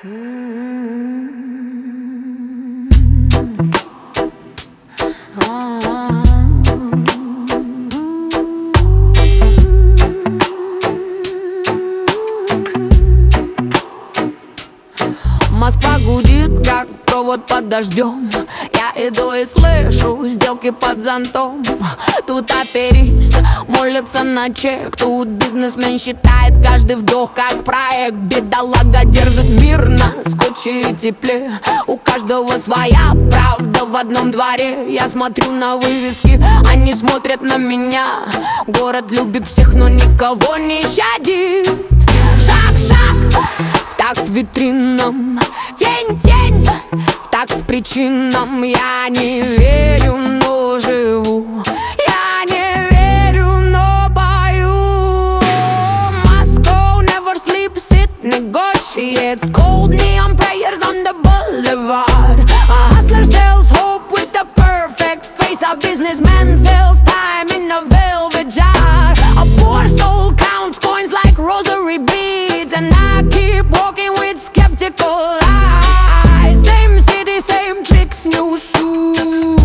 Москва гудит, как провод под дождем. Я иду и слышу сделки под зонтом. Тут аферист молится на чек. Тут бизнесмен считает каждый вдох как проект. Бедолага держит мир на скотче и тепле. У каждого своя правда в одном дворе. Я смотрю на вывески, они смотрят на меня. Город любит всех, но никого не щадит. Шаг, шаг, в такт витринам. Тень, тень, в такт причинам. Я не верю, но живу. Я не верю, но пою. Moscow never sleeps, it negotiates. Cold neon prayers on the boulevard. A hustler sells hope with the perfect face. A businessman sells time in a velvet jar. A poor soul counts coins like rosary beads. And I keep walking with skeptical eyes. Same city, same tricks, new suits.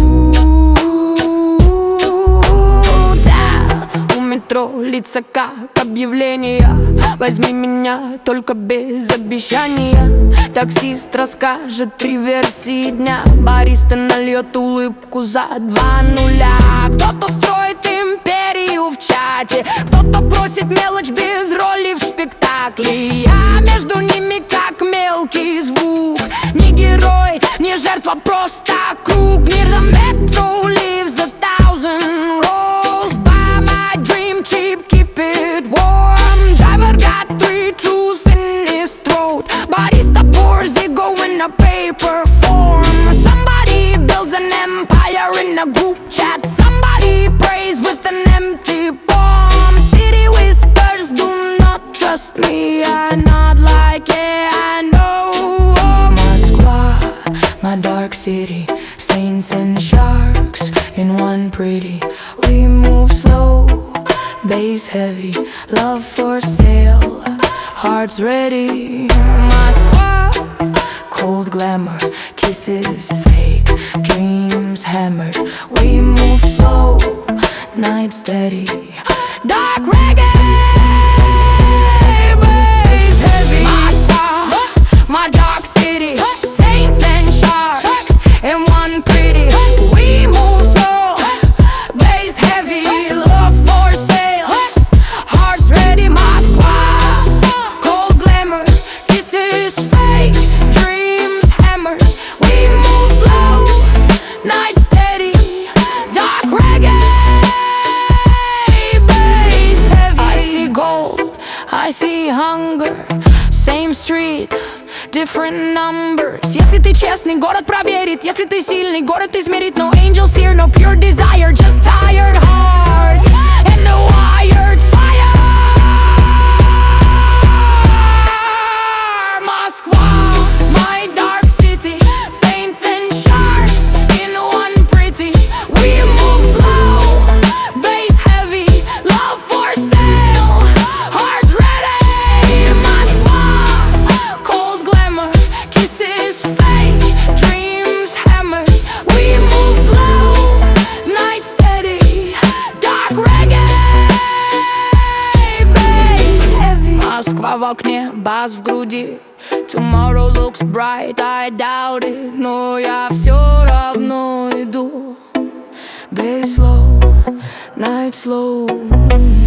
У метро лица как объявления. Возьми меня, только без обещания. Таксист расскажет 3 версии дня. Бариста нальет улыбку за 2 нуля. Кто-то строит империю в чате. Кто-то просит мелочь без роли в спектакле. Я между ними как мелкий звук. Не герой, не жертва, просто круг. Near the metro lives 1,000 rolls. Buy my dream cheap, keep it warm. Driver got 3 truths in his throat. Barista pours ego in a paper form. Somebody builds an empire in a group chat. Somebody prays with an empty palm. City whispers, do not trust me. I nod like yeah, I know. Moskva, my dark city. Saints and sharks in one pretty. We move slow, bass heavy. Love for sale, hearts ready. Moskva, cold glamour. Kisses fake, dreams hammered. We move slow, night steady. Dark reggae, bass heavy. Moskva, my dark city. Saints and sharks in one pretty. We move slow, bass heavy. Love for sale, hearts ready. Moskva, cold glamour. Kisses fake, dreams hammered. We move slow, night steady. Dark reggae, bass heavy. I see gold, I see hunger. Same street, different numbers. Если ты честный, город проверит. Если ты сильный, город измерит. No angels here, no pure desire. Just tired hearts and a wired fire. Moskva, my dark city. Saints and sharks in one pretty. We move slow, bass heavy. Love for sale, hearts ready. Moskva, cold glamour. Kisses fake, dreams hammered. We move slow, night steady. Dark reggae, bass heavy. Москва в окне, бас в груди. Tomorrow looks bright, I doubt it. Но я все равно иду. Bass slow, night slow.